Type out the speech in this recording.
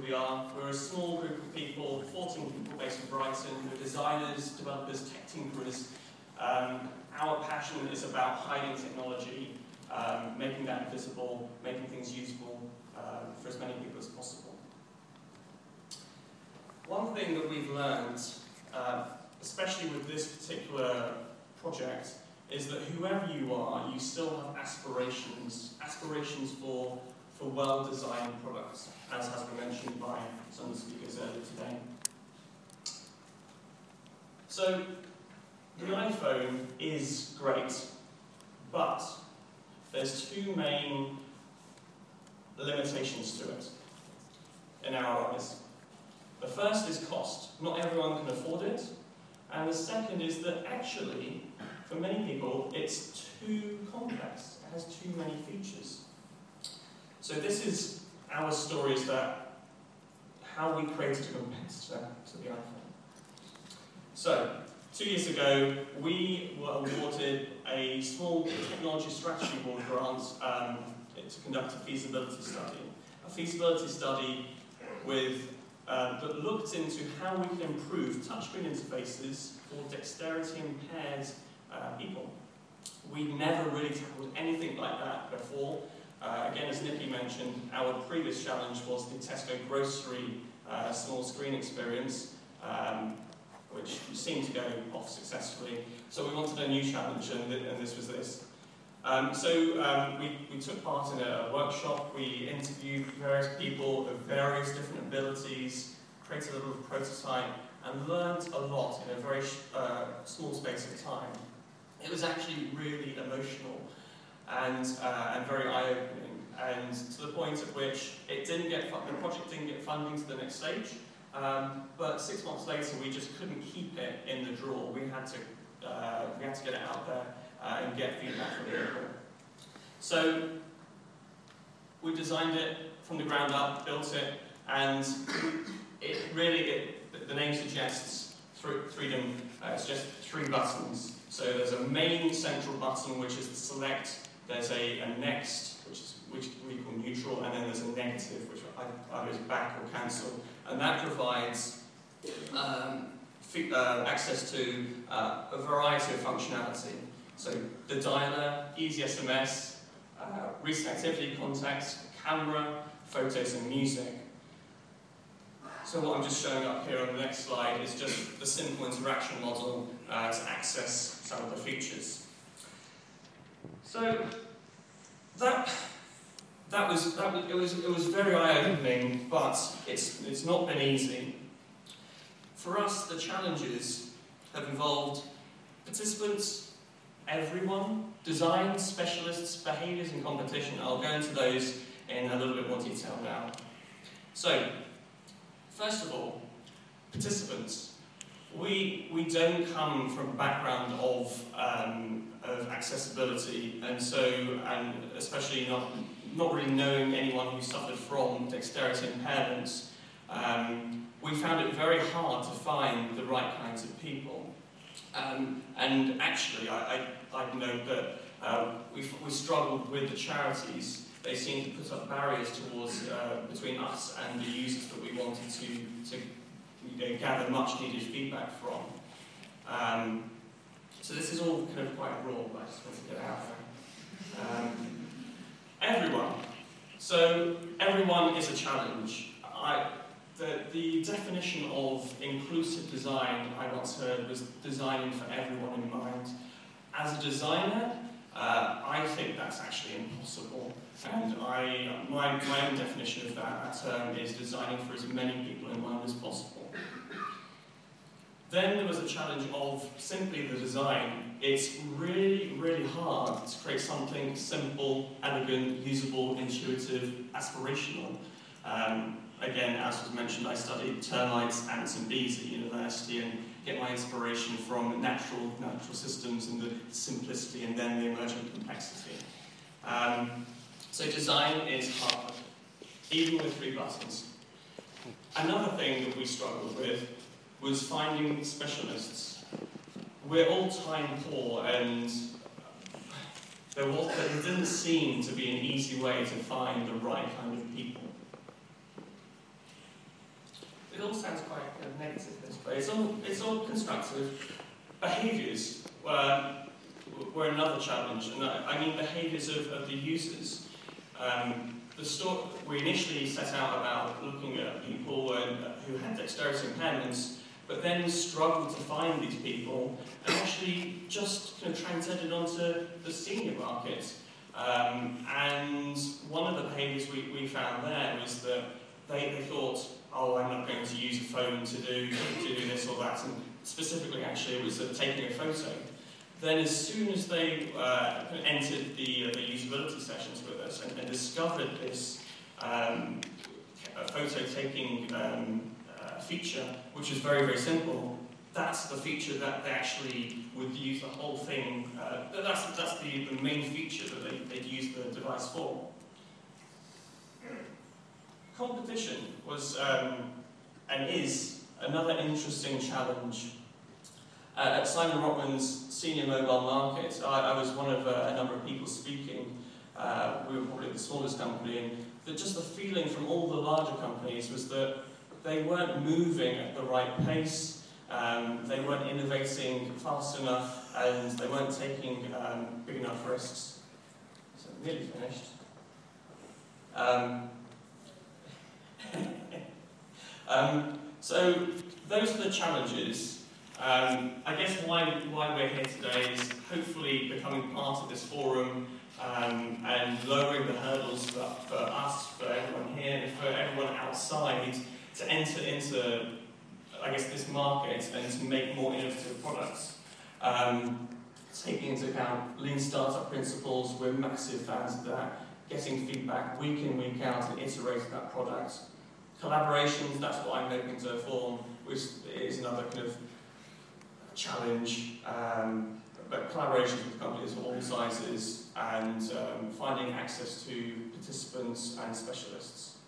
we are. We're a small group of people, 14 people based in Brighton. We're designers, developers, tech tinkerers. Our passion is about hiding technology, making that visible, making things useful for as many people as possible. One thing that we've learned, especially with this particular project, is that whoever you are, you still have aspirations for well-designed products, as has been mentioned by some of the speakers earlier today. So, the iPhone is great, but there's two main limitations to it, in our eyes. The first is cost. Not everyone can afford it. And the second is that actually, for many people, it's too complex. It has too many features. So this is our story, is that how we created a competitor to the iPhone. So, 2 years ago, we were awarded a small technology strategy board grant to conduct a feasibility study. A feasibility study that looked into how we can improve touchscreen interfaces for dexterity-impaired people. We'd never really tackled anything like that before. Again, as Nikki mentioned, our previous challenge was the Tesco grocery small screen experience, which seemed to go off successfully. So we wanted a new challenge, and this was this. We took part in a workshop. We interviewed various people of various different abilities, created a little prototype, and learned a lot in a very small space of time. It was actually really emotional and very eye-opening, and to the point at which the project didn't get funding to the next stage. But 6 months later, we just couldn't keep it in the drawer. We had to get it out there and get feedback from people. So we designed it from the ground up, built it, and the name suggests freedom. It's just 3 buttons. So there's a main central button, which is the select. There's a next, which we call neutral, and then there's a negative, which either is back or cancel. And that provides access to a variety of functionality. So the dialer, easy SMS, recent activity contacts, camera, photos and music. So what I'm just showing up here on the next slide is just the simple interaction model to access some of the features. So it was very eye-opening, but it's not been easy. For us, the challenges have involved participants, everyone, design specialists, behaviours and competition. I'll go into those in a little bit more detail now. So, first of all, participants. We don't come from a background of accessibility, and especially not really knowing anyone who suffered from dexterity impairments. We found it very hard to find the right kinds of people. And actually, I'd note that we struggled with the charities. They seemed to put up barriers between us and the users that we wanted to gather much needed feedback from. So this is all kind of quite raw, but I just want to get it out there. Everyone. So everyone is a challenge. The definition of inclusive design I once heard was designing for everyone in mind. As a designer, I think that's actually impossible. And my own definition of that term is designing for as many people in mind as possible. Then there was a challenge of simply the design. It's really, really hard to create something simple, elegant, usable, intuitive, aspirational. Again, as was mentioned, I studied termites, ants and bees at university and get my inspiration from natural systems and the simplicity and then the emergent complexity. So design is hard, even with 3 buttons. Another thing that we struggled with was finding specialists. We're all time poor, and there didn't seem to be an easy way to find the right kind of people. it all sounds quite negative, but it's all constructive. Behaviours were another challenge, and I mean behaviours of the users. We initially set out about looking at people who had dexterity impairments, but then struggled to find these people, and actually just kind of transcended onto the senior market. And one of the behaviours we found there was that they thought, oh, I'm not going to use a phone to do this or that, and specifically actually it was taking a photo. Then as soon as they entered the usability sessions with us and discovered this photo-taking feature, which is very, very simple, that's the feature that they actually would use the whole thing, that's the main feature that they'd use the device for. Competition was and is another interesting challenge. At Simon Rockman's Senior Mobile Market, I was one of a number of people speaking. We were probably the smallest company, and just the feeling from all the larger companies was that they weren't moving at the right pace, they weren't innovating fast enough, and they weren't taking big enough risks. So nearly finished. So those are the challenges. I guess why we're here today is hopefully becoming part of this forum and lowering the hurdles for us, for everyone here, and for everyone outside to enter into, I guess, this market and to make more innovative products. Taking into account lean startup principles, we're massive fans of that. Getting feedback week in, week out, and iterating that product. Collaborations, that's what I'm hoping to form, which is another kind of challenge. But collaborations with companies of all sizes and finding access to participants and specialists.